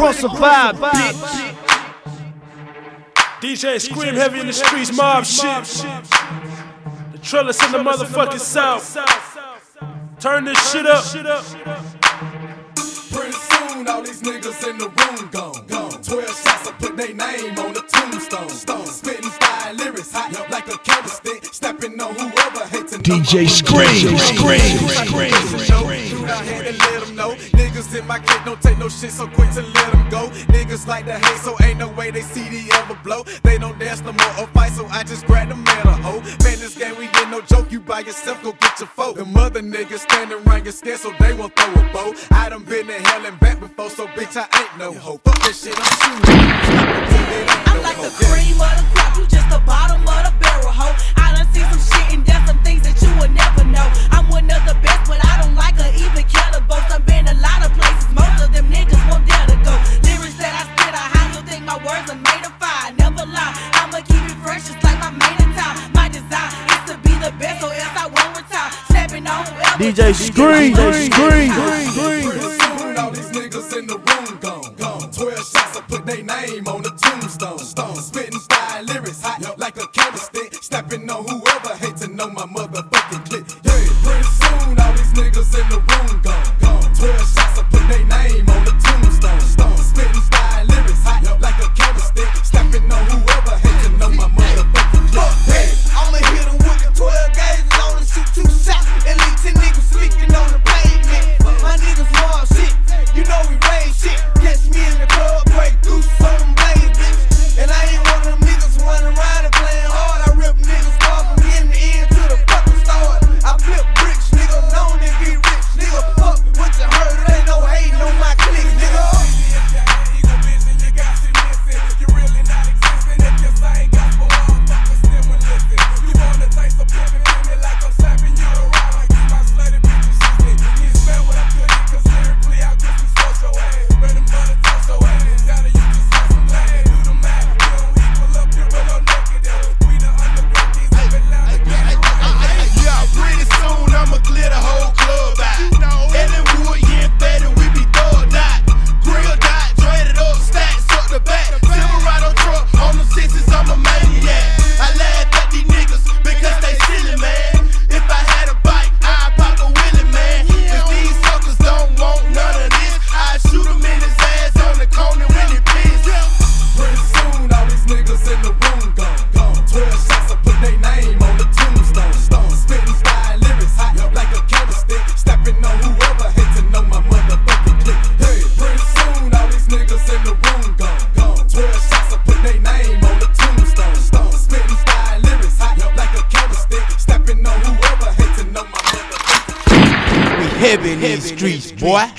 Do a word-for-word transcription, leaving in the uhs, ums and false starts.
can't survive, bitch. D J Scream heavy in the streets, mob shit. The trellis in the motherfucking south. Turn this shit up. Pretty soon, all these niggas in the room gone. gone. Twelve shots, I put their name on the tombstone. Stone. Spitting fire lyrics, hot like a candlestick. Stepping on whoever hates D J Scream, Scream, Scream. Shoot out here and let them know. Niggas in my clique don't take no shit, so quick to let them go. Niggas like to hate, so ain't no way they C D ever blow. They don't dance no more or fight, so I just grab them and a hoe. Man, this game we get no joke, you by yourself, go get your foe. The mother niggas standing around your scared, so they won't throw a bow. I done been in hell and back before, so bitch, I ain't no hoe. Fuck this shit, I'm shooting. I'm like the cream of the crop, you just the bottom of the barrel, hoe. I done seen some shit and done some things that you would never know. I'm one of the best, but I don't like her even care to boast. I've been a lot of places, most of them niggas won't dare to go. Lyrics that I spit, I how you think my words are made of fire. Never lie, I'ma keep it fresh, just like my main time. My design is to be the best, or else I won't retire. Stepping on whoever. D J Scream, Scream, Scream. All these niggas in the room gone. gone. Twelve shots, I put their name on the tombstone. Stone. Spitting style lyrics, hot like a candlestick. Stepping on whoever hates to know my motherfucking clique. Yeah, pretty soon, all these niggas in the room gone. gone. Twelve shots, I put their name on the tombstone. Stone. Spitting style lyrics, hot like a candlestick. Stepping on whoever hates to know my motherfucking clique. Hey, I'ma hit him with the twelve gauges on and shoot two shots. At least ten niggas sleeping on the pavement. My niggas mob shit, you know we raise shit. Catch me in the club, break through some blaze, bitch. And I ain't one of them niggas running around and playing hard. I rip niggas far from in the end to the fucking start. I flip bricks, nigga, known to be rich, nigga. Fuck what you heard, it ain't no hating on my clique, nigga. Heavy in these streets, boy.